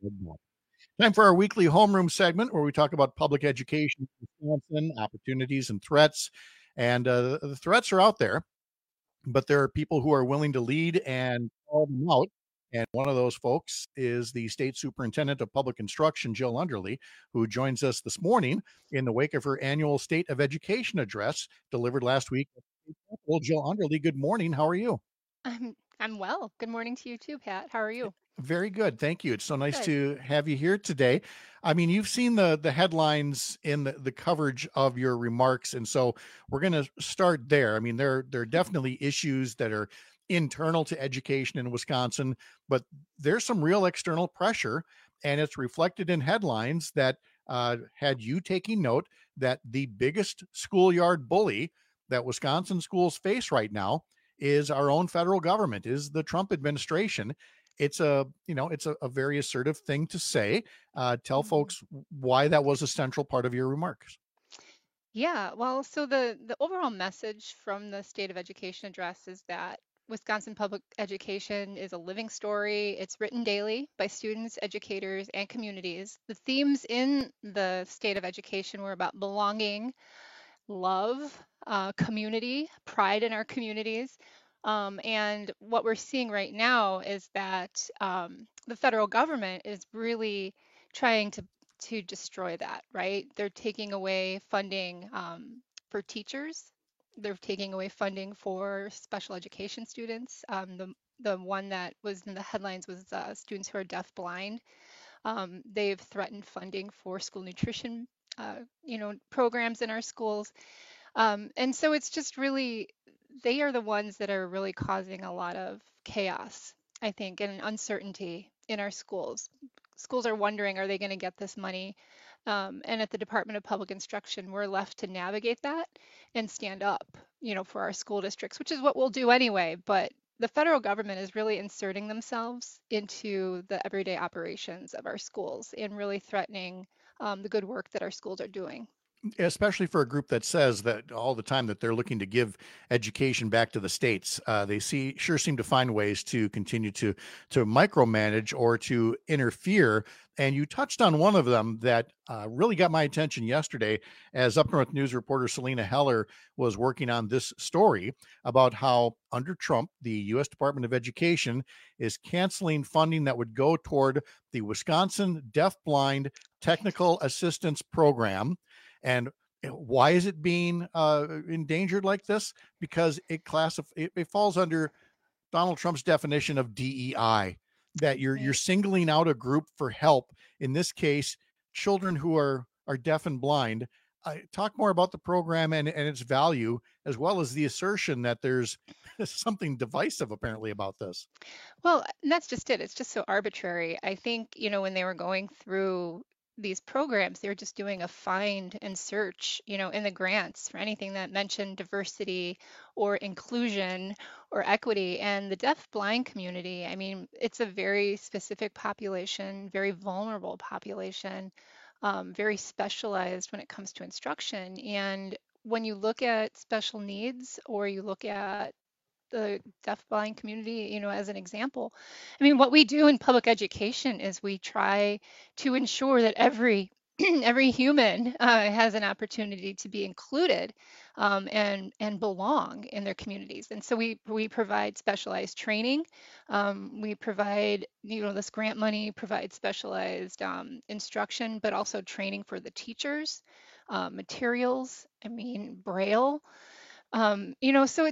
Time for our weekly homeroom segment where we talk about public education in Wisconsin, opportunities and threats. And the threats are out there, but there are people who are willing to lead and call them out. And one of those folks is the State Superintendent of Public Instruction, Jill Underly, who joins us this morning in the wake of her annual State of Education address delivered last week. Well, Jill Underly, good morning. How are you? I'm well. Good morning to you too, Pat. How are you? Very good. Thank you. It's so nice to have you here today. I mean, you've seen the headlines in the coverage of your remarks. And so we're going to start there. I mean, there are definitely issues that are internal to education in Wisconsin, but there's some real external pressure, and it's reflected in headlines that had you taking note that the biggest schoolyard bully that Wisconsin schools face right now is our own federal government, is the Trump administration. It's a very assertive thing to say. Tell folks why that was a central part of your remarks. Yeah, well, so the overall message from the State of Education address is that Wisconsin public education is a living story. It's written daily by students, educators, and communities. The themes in the State of Education were about belonging, love, community, pride in our communities. And what we're seeing right now is that the federal government is really trying to destroy that, right? They're taking away funding for teachers. They're taking away funding for special education students. The one that was in the headlines was students who are deafblind. They've threatened funding for school nutrition, programs in our schools. And so it's just really, they are the ones that are really causing a lot of chaos, I think, and uncertainty in our schools. Schools are wondering, are they going to get this money? And at the Department of Public Instruction, we're left to navigate that and stand up, for our school districts, which is what we'll do anyway. But the federal government is really inserting themselves into the everyday operations of our schools and really threatening the good work that our schools are doing. Especially for a group that says that all the time that they're looking to give education back to the states. They sure seem to find ways to continue to micromanage or to interfere. And you touched on one of them that really got my attention yesterday as Up North News reporter Selena Heller was working on this story about how under Trump, the U.S. Department of Education is canceling funding that would go toward the Wisconsin Deafblind Technical Assistance Program. And why is it being endangered like this? Because it falls under Donald Trump's definition of DEI, that you're singling out a group for help. In this case, children who are deaf and blind. Talk more about the program and its value, as well as the assertion that there's something divisive apparently about this. Well, and that's just it. It's just so arbitrary. I think, when they were going through these programs, they're just doing a find and search, in the grants for anything that mentioned diversity or inclusion or equity. And the deaf-blind community, I mean, it's a very specific population, very vulnerable population, very specialized when it comes to instruction. And when you look at special needs or you look at the deaf-blind community, as an example, I mean, what we do in public education is we try to ensure that every every human has an opportunity to be included and belong in their communities. And so we provide specialized training. We provide, this grant money provides specialized instruction, but also training for the teachers, materials, I mean, Braille. So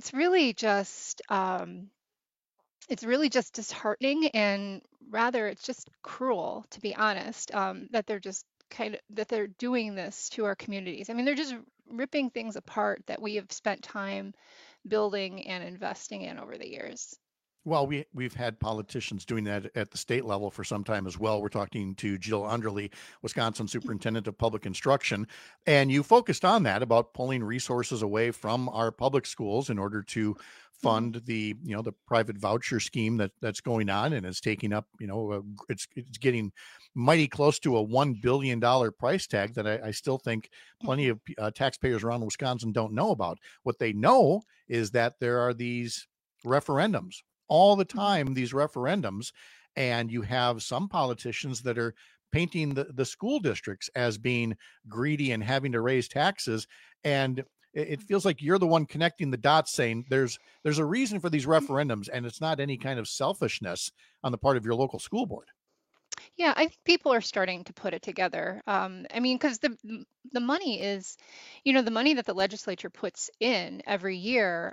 it's really just disheartening, and rather it's just cruel, to be honest, that they're doing this to our communities. I mean, they're just ripping things apart that we have spent time building and investing in over the years. Well, we've had politicians doing that at the state level for some time as well. We're talking to Jill Underly, Wisconsin Superintendent of Public Instruction, and you focused on that about pulling resources away from our public schools in order to fund the private voucher scheme that's going on, and it's taking up, it's getting mighty close to a $1 billion price tag that I still think plenty of taxpayers around Wisconsin don't know about. What they know is that there are these referendums all the time, these referendums, and you have some politicians that are painting the school districts as being greedy and having to raise taxes. And it feels like you're the one connecting the dots, saying there's a reason for these referendums, and it's not any kind of selfishness on the part of your local school board. Yeah, I think people are starting to put it together. I mean, because the money is, the money that the legislature puts in every year.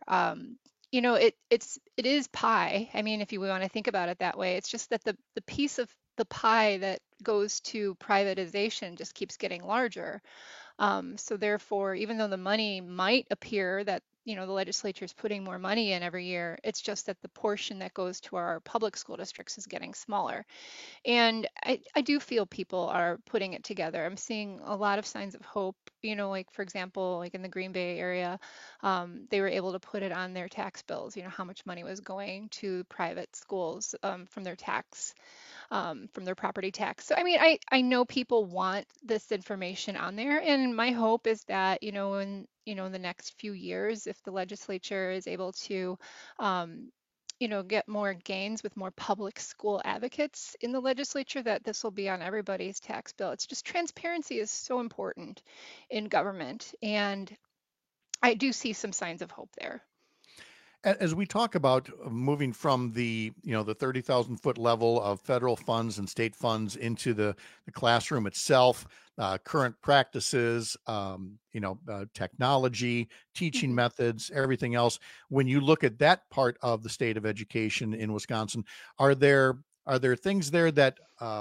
It is pie. I mean, if you want to think about it that way, it's just that the piece of the pie that goes to privatization just keeps getting larger. So therefore, even though the money might appear that, the legislature is putting more money in every year, it's just that the portion that goes to our public school districts is getting smaller. And I do feel people are putting it together. I'm seeing a lot of signs of hope, like, for example, like in the Green Bay area, they were able to put it on their tax bills, how much money was going to private schools from their tax, from their property tax. So, I mean, I know people want this information on there, and my hope is that, in the next few years, if the legislature is able to get more gains with more public school advocates in the legislature, that this will be on everybody's tax bill. It's just transparency is so important in government, and I do see some signs of hope there. As we talk about moving from the 30,000 foot level of federal funds and state funds into the classroom itself, current practices, technology, teaching methods, everything else. When you look at that part of the state of education in Wisconsin, are there things there that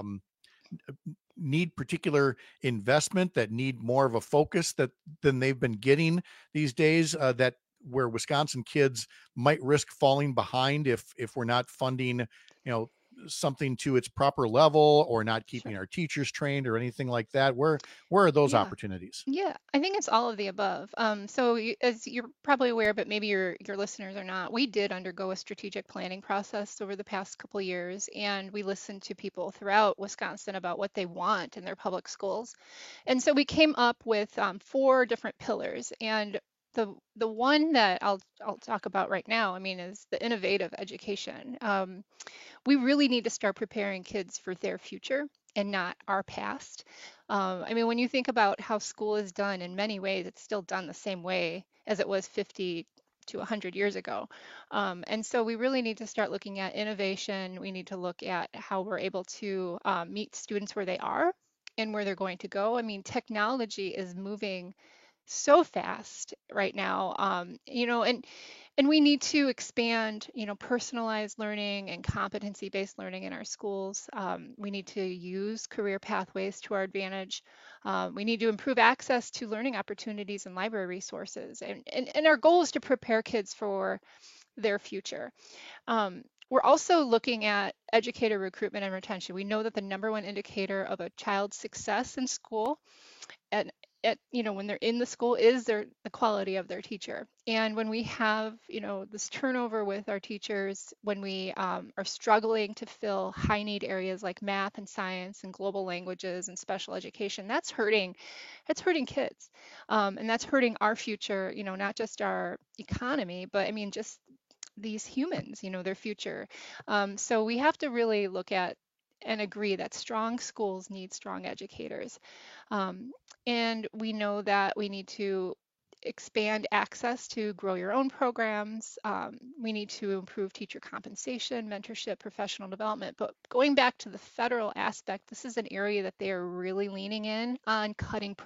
need particular investment, that need more of a focus than they've been getting these days, where Wisconsin kids might risk falling behind if we're not funding, something to its proper level, or not keeping our teachers trained or anything like that? Where are those opportunities? Yeah, I think it's all of the above. So as you're probably aware, but maybe your listeners are not, we did undergo a strategic planning process over the past couple of years, and we listened to people throughout Wisconsin about what they want in their public schools. And so we came up with 4 different pillars, and the one that I'll talk about right now, I mean, is the innovative education. We really need to start preparing kids for their future and not our past. I mean, when you think about how school is done, in many ways, it's still done the same way as it was 50 to 100 years ago. And so we really need to start looking at innovation. We need to look at how we're able to meet students where they are and where they're going to go. I mean, technology is moving so fast right now, and we need to expand, personalized learning and competency-based learning in our schools. We need to use career pathways to our advantage. We need to improve access to learning opportunities and library resources. And our goal is to prepare kids for their future. We're also looking at educator recruitment and retention. We know that the number one indicator of a child's success in school and when they're in the school is the quality of their teacher. And when we have, this turnover with our teachers, when we are struggling to fill high need areas like math and science and global languages and special education, that's hurting kids. And that's hurting our future, not just our economy, but just these humans, their future. So we have to really look at and agree that strong schools need strong educators. And we know that we need to expand access to grow your own programs. We need to improve teacher compensation, mentorship, professional development. But going back to the federal aspect, this is an area that they are really leaning in on cutting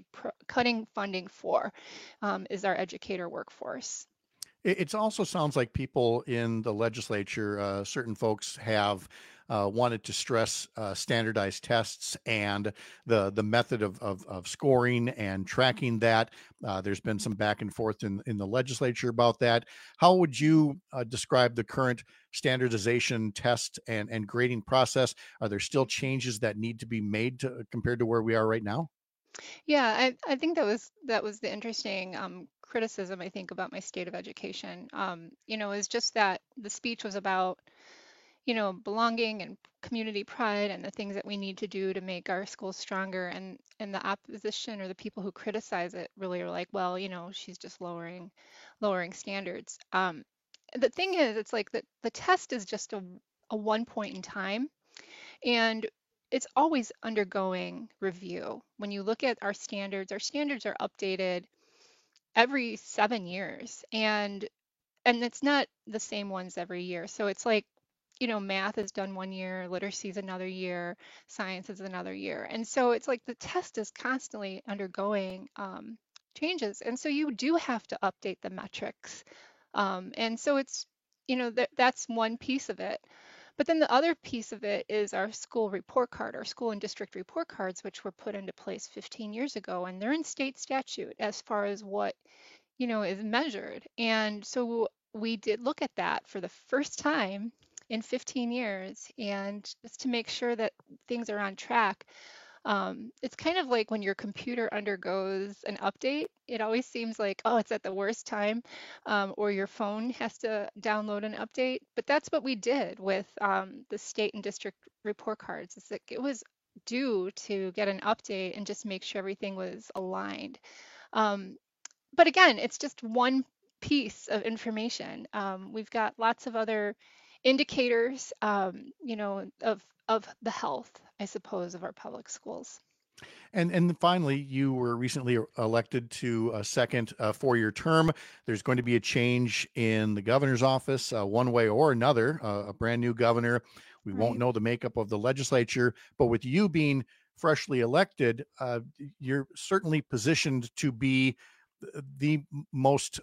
funding for, is our educator workforce. It also sounds like people in the legislature, certain folks have wanted to stress standardized tests and the method of scoring and tracking that. There's been some back and forth in the legislature about that. How would you describe the current standardization test and grading process? Are there still changes that need to be made compared to where we are right now? Yeah, I think that was the interesting criticism, I think, about my state of education. Is just that the speech was about, belonging and community pride and the things that we need to do to make our schools stronger. And the opposition or the people who criticize it really are like, well, she's just lowering standards. The thing is, it's like the test is just a one point in time. And it's always undergoing review. When you look at our standards are updated every 7 years, and it's not the same ones every year. So it's like, math is done 1 year, literacy is another year, science is another year. And so it's like the test is constantly undergoing changes. And so you do have to update the metrics. And so it's, that's one piece of it. But then the other piece of it is our school report card, our school and district report cards, which were put into place 15 years ago, and they're in state statute as far as what, is measured. And so we did look at that for the first time in 15 years, and just to make sure that things are on track. It's kind of like when your computer undergoes an update, it always seems like, oh, it's at the worst time, or your phone has to download an update. But that's what we did with the state and district report cards. It's like it was due to get an update and just make sure everything was aligned. But again, it's just one piece of information. We've got lots of other indicators, of the health, I suppose, of our public schools. And finally, you were recently elected to a second 4-year term. There's going to be a change in the governor's office, one way or another, a brand new governor. We won't know the makeup of the legislature, but with you being freshly elected, you're certainly positioned to be the most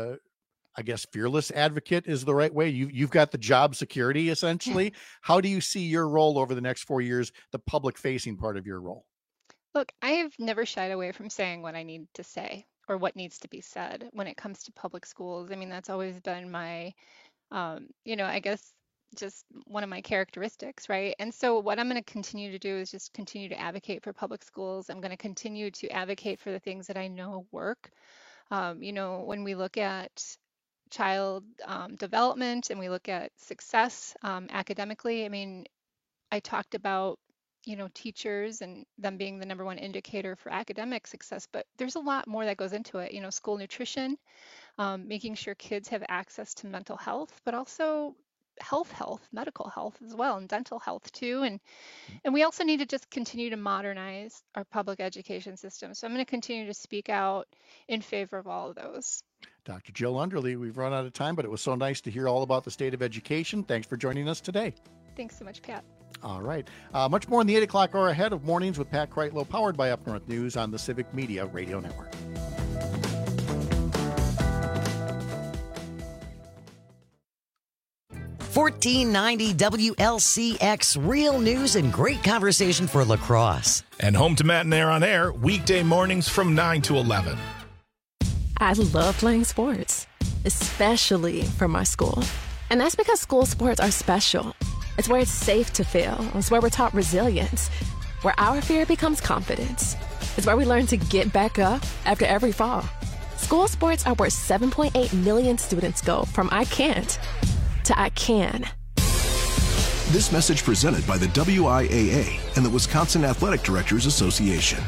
fearless advocate is the right way. You've got the job security, essentially. How do you see your role over the next 4 years, the public facing part of your role? Look, I have never shied away from saying what I need to say or what needs to be said when it comes to public schools. I mean, that's always been my, I guess just one of my characteristics, right? And so what I'm going to continue to do is just continue to advocate for public schools. I'm going to continue to advocate for the things that I know work. When we look at child development and we look at success academically, I mean, I talked about, teachers and them being the number one indicator for academic success, but there's a lot more that goes into it. School nutrition, making sure kids have access to mental health, but also health, medical health as well, and dental health too. And we also need to just continue to modernize our public education system. So I'm going to continue to speak out in favor of all of those. Dr. Jill Underly, we've run out of time, but it was so nice to hear all about the state of education. Thanks for joining us today. Thanks so much, Pat. All right. Much more in the 8 o'clock hour ahead of Mornings with Pat Kreitlow, powered by Up North News on the Civic Media Radio Network. $14.90 WLCX, real news and great conversation for La Crosse. And home to Matt and Air on Air, weekday mornings from 9 to 11. I love playing sports, especially for my school. And that's because school sports are special. It's where it's safe to fail. It's where we're taught resilience, where our fear becomes confidence. It's where we learn to get back up after every fall. School sports are where 7.8 million students go from I can't to I can. This message presented by the WIAA and the Wisconsin Athletic Directors Association.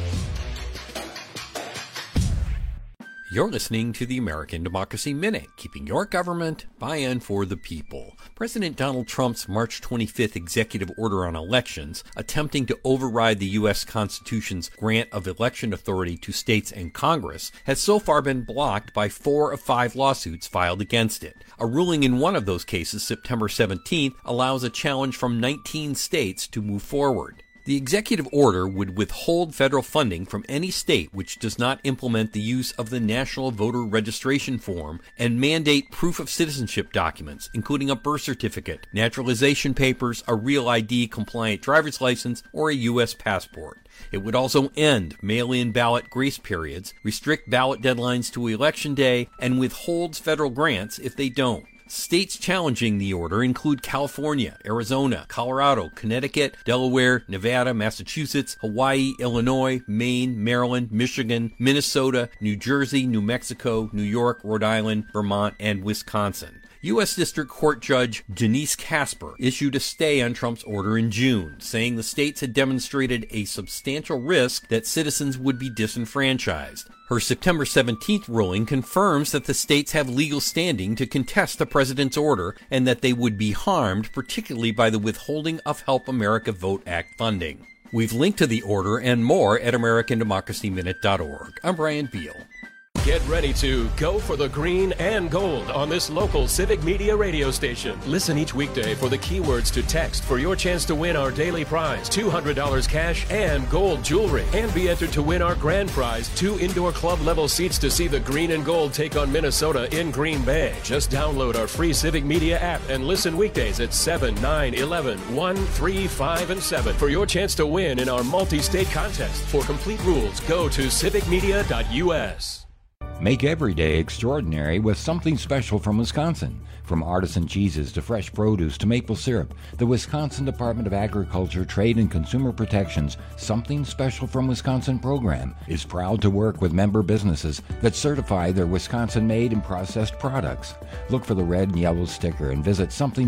You're listening to the American Democracy Minute, keeping your government by and for the people. President Donald Trump's March 25th executive order on elections, attempting to override the U.S. Constitution's grant of election authority to states and Congress, has so far been blocked by 4 of 5 lawsuits filed against it. A ruling in one of those cases, September 17th, allows a challenge from 19 states to move forward. The executive order would withhold federal funding from any state which does not implement the use of the National Voter Registration Form and mandate proof of citizenship documents, including a birth certificate, naturalization papers, a Real ID compliant driver's license, or a U.S. passport. It would also end mail-in ballot grace periods, restrict ballot deadlines to Election Day, and withholds federal grants if they don't. States challenging the order include California, Arizona, Colorado, Connecticut, Delaware, Nevada, Massachusetts, Hawaii, Illinois, Maine, Maryland, Michigan, Minnesota, New Jersey, New Mexico, New York, Rhode Island, Vermont, and Wisconsin. U.S. District Court Judge Janice Casper issued a stay on Trump's order in June, saying the states had demonstrated a substantial risk that citizens would be disenfranchised. Her September 17th ruling confirms that the states have legal standing to contest the president's order and that they would be harmed, particularly by the withholding of Help America Vote Act funding. We've linked to the order and more at AmericanDemocracyMinute.org. I'm Brian Beal. Get ready to go for the green and gold on this local Civic Media radio station. Listen each weekday for the keywords to text for your chance to win our daily prize, $200 cash and gold jewelry. And be entered to win our grand prize, 2 indoor club level seats to see the green and gold take on Minnesota in Green Bay. Just download our free Civic Media app and listen weekdays at 7, 9, 11, 1, 3, 5, and 7 for your chance to win in our multi-state contest. For complete rules, go to civicmedia.us. Make every day extraordinary with something special from Wisconsin. From artisan cheeses to fresh produce to maple syrup, the Wisconsin Department of Agriculture, Trade, and Consumer Protection's Something Special from Wisconsin program is proud to work with member businesses that certify their Wisconsin-made and processed products. Look for the red and yellow sticker and visit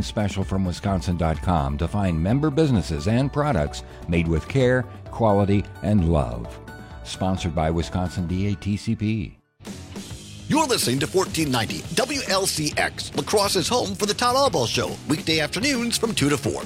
somethingspecialfromwisconsin.com to find member businesses and products made with care, quality, and love. Sponsored by Wisconsin DATCP. You're listening to 1490 WLCX, La Crosse's home for the Todd Albaugh Show, weekday afternoons from 2 to 4.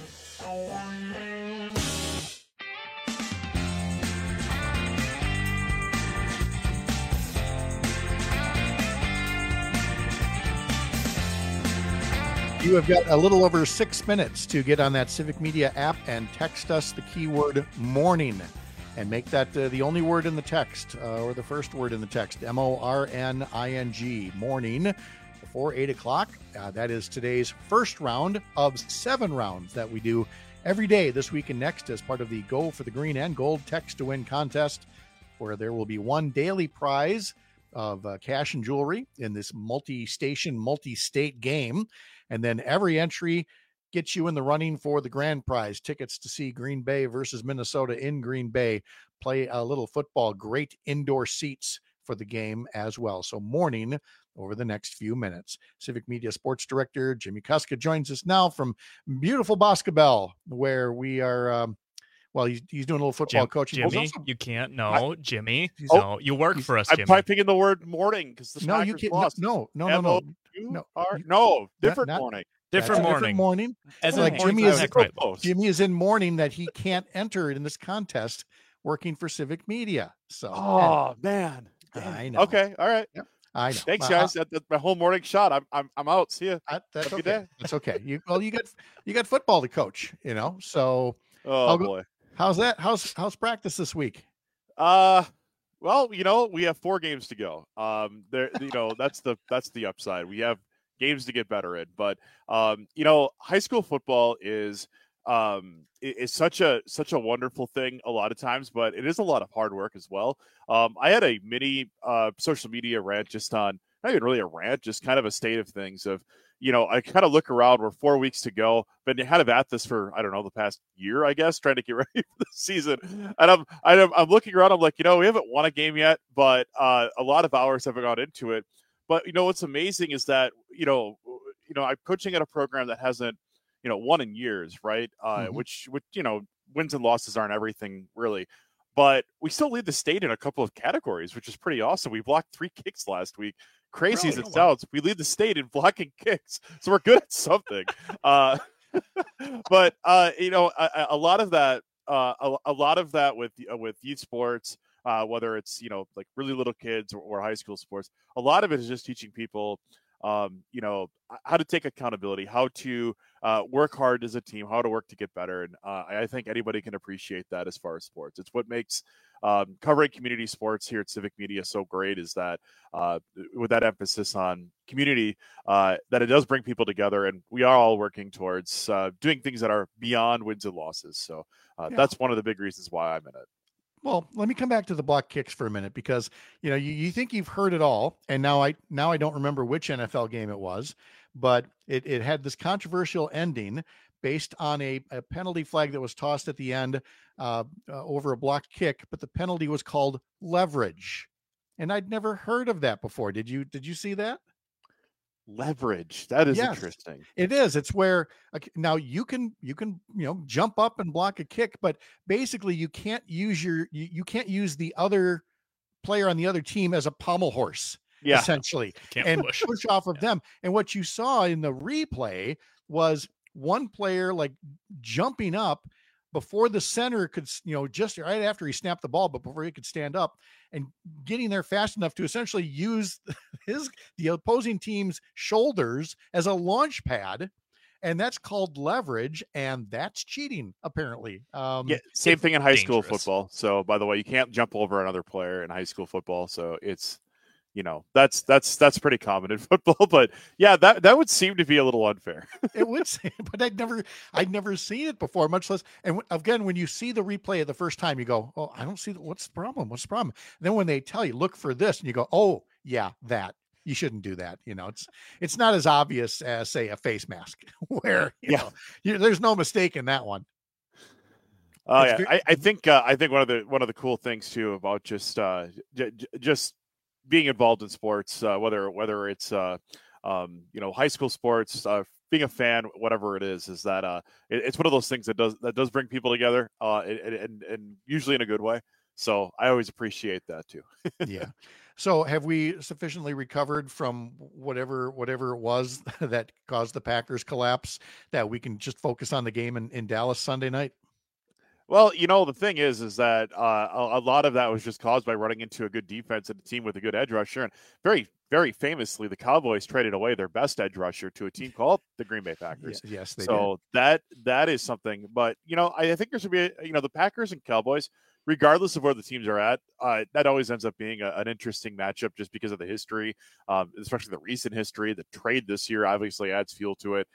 You have got a little over 6 minutes to get on that Civic Media app and text us the keyword morning. And make that the only word in the text, or the first word in the text, MORNING, morning, before 8 o'clock. That is today's first round of 7 rounds that we do every day this week and next as part of the Go for the Green and Gold Text to Win contest, where there will be one daily prize of cash and jewelry in this multi-station, multi-state game. And then every entry gets you in the running for the grand prize, tickets to see Green Bay versus Minnesota in Green Bay, play a little football, great indoor seats for the game as well. So morning over the next few minutes. Civic Media Sports Director Jimmy Kuska joins us now from beautiful Boscobel, where we are, he's doing a little football coaching. Jimmy, you can't. No, Jimmy. No, you work for us, Jimmy. I'm typing in the word morning because the no, you can't. No. Different morning. Different morning. As like Jimmy is in mourning that he can't enter in this contest working for Civic Media. So man. I know. Okay, all right. Yep. I know. Thanks, guys. That's my whole morning shot. I'm out. See you. That's okay. That's okay. You got football to coach, So boy. How's that? How's practice this week? Well, we have 4 games to go. That's the upside. We have games to get better in, but high school football is such a wonderful thing a lot of times, but it is a lot of hard work as well. I had a mini social media rant just on, not even really a rant, just kind of a state of things of, I kind of look around. We're 4 weeks to go. Been kind of at this for, I don't know, the past year, I guess, trying to get ready for the season. And I'm looking around. I'm like, we haven't won a game yet, but a lot of hours haven't gone into it. But what's amazing is that I'm coaching at a program that hasn't won in years, right? Which wins and losses aren't everything really. But we still lead the state in a couple of categories, which is pretty awesome. We blocked 3 kicks last week. Crazy as it sounds, we lead the state in blocking kicks, so we're good at something. But a lot of that with youth sports, whether it's like really little kids or high school sports, a lot of it is just teaching people how to take accountability, how to work hard as a team, how to work to get better. And I think anybody can appreciate that as far as sports. It's what makes covering community sports here at Civic Media so great, is that with that emphasis on community, that it does bring people together, and we are all working towards doing things that are beyond wins and losses. So that's one of the big reasons why I'm in it. Well, let me come back to the block kicks for a minute, because you think you've heard it all, and now I don't remember which NFL game it was, but it had this controversial ending based on a penalty flag that was tossed at the end over a blocked kick, but the penalty was called leverage, and I'd never heard of that before. Did you see that? Leverage. That is interesting. It is. It's where now you can jump up and block a kick, but basically you can't use you can't use the other player on the other team as a pommel horse, essentially, and push off of them. And what you saw in the replay was one player like jumping up before the center could, just right after he snapped the ball, but before he could stand up, and getting there fast enough to essentially use the opposing team's shoulders as a launch pad. And that's called leverage, and that's cheating, apparently. Same thing in high school football. So, by the way, you can't jump over another player in high school football. So it's, that's pretty common in football. But yeah, that would seem to be a little unfair. It would seem, but I'd never seen it before, much less. And again, when you see the replay the first time, you go, "Oh, I don't see what's the problem. What's the problem?" And then when they tell you, "Look for this," and you go, "Oh, yeah, that." You shouldn't do that. It's not as obvious as, say, a face mask, where there's no mistake in that one. I think one of the cool things too about just being involved in sports, whether it's high school sports, being a fan, whatever it is that it's one of those things that does bring people together, and usually in a good way. So I always appreciate that too. Yeah. So have we sufficiently recovered from whatever it was that caused the Packers collapse that we can just focus on the game in Dallas Sunday night? Well, the thing is that a lot of that was just caused by running into a good defense and a team with a good edge rusher. And very, very famously, the Cowboys traded away their best edge rusher to a team called the Green Bay Packers. Yes, they did. That is something. But, I think there should be, the Packers and Cowboys, regardless of where the teams are at, that always ends up being an interesting matchup just because of the history, especially the recent history. The trade this year obviously adds fuel to it.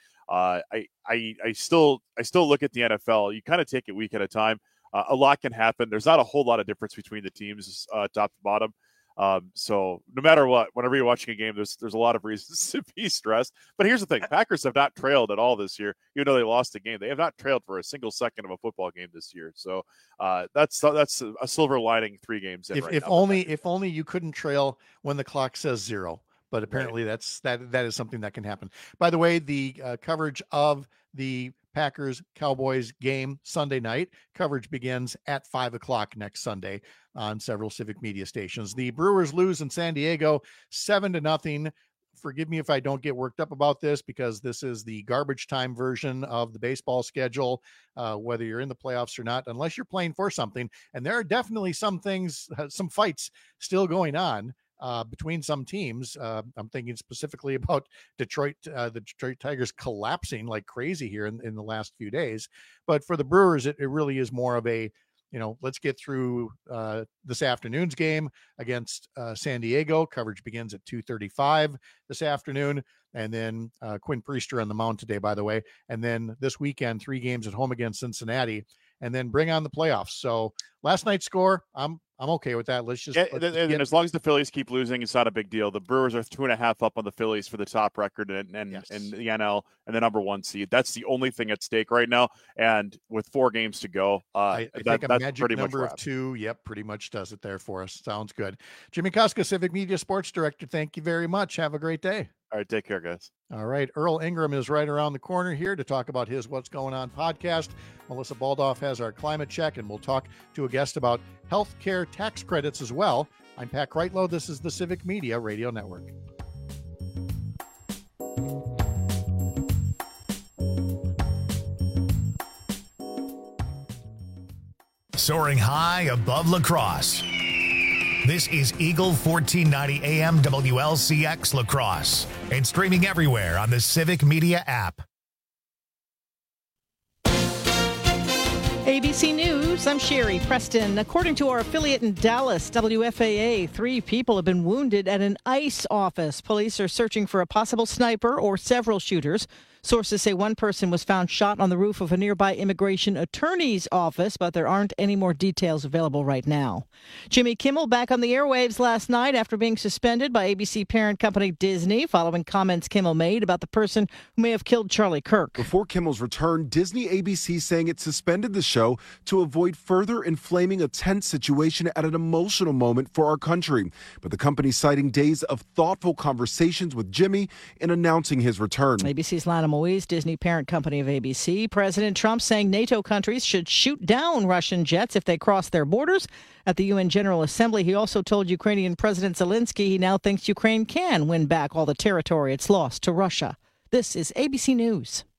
I still look at the NFL. You kind of take it week at a time. A lot can happen. There's not a whole lot of difference between the teams, top to bottom. So no matter what, whenever you're watching a game, there's a lot of reasons to be stressed. But here's the thing: Packers have not trailed at all this year, even though they lost a game. They have not trailed for a single second of a football game this year. So that's a silver lining 3 games in. If only you couldn't trail when the clock says 0. But apparently that is something that can happen. By the way, the coverage of the Packers-Cowboys game Sunday night coverage begins at 5:00 next Sunday on several Civic Media stations. The Brewers lose in San Diego 7-0. Forgive me if I don't get worked up about this, because this is the garbage time version of the baseball schedule, whether you're in the playoffs or not, unless you're playing for something. And there are definitely some fights still going on between some teams. I'm thinking specifically about Detroit, the Detroit Tigers collapsing like crazy here in the last few days. But for the Brewers, it really is more of a, let's get through this afternoon's game against San Diego. Coverage begins at 2:35 this afternoon. And then Quinn Priester on the mound today, by the way. And then this weekend, 3 games at home against Cincinnati, and then bring on the playoffs. So last night's score, I'm I'm okay with that. Let's just and as long as the Phillies keep losing, it's not a big deal. The Brewers are 2.5 up on the Phillies for the top record and the NL and the number 1 seed. That's the only thing at stake right now. And with 4 games to go, I think a that's magic pretty number much of 2. Yep, pretty much does it there for us. Sounds good. Jimmy Koska, Civic Media Sports Director. Thank you very much. Have a great day. All right, take care, guys. All right, Earl Ingram is right around the corner here to talk about his What's Going On podcast. Melissa Baldoff has our climate check, and we'll talk to a guest about health care tax credits as well. I'm Pat Kreitlow. This is the Civic Media Radio Network. Soaring high above La Crosse. This is Eagle 1490 AM WLCX La Crosse and streaming everywhere on the Civic Media app. ABC News, I'm Sherry Preston. According to our affiliate in Dallas, WFAA, 3 people have been wounded at an ICE office. Police are searching for a possible sniper or several shooters. Sources say one person was found shot on the roof of a nearby immigration attorney's office, but there aren't any more details available right now. Jimmy Kimmel back on the airwaves last night after being suspended by ABC parent company Disney following comments Kimmel made about the person who may have killed Charlie Kirk. Before Kimmel's return, Disney ABC saying it suspended the show to avoid further inflaming a tense situation at an emotional moment for our country. But the company citing days of thoughtful conversations with Jimmy in announcing his return. ABC's Lana Moise, Disney parent company of ABC. President Trump saying NATO countries should shoot down Russian jets if they cross their borders. At the UN General Assembly, he also told Ukrainian President Zelensky he now thinks Ukraine can win back all the territory it's lost to Russia. This is ABC News.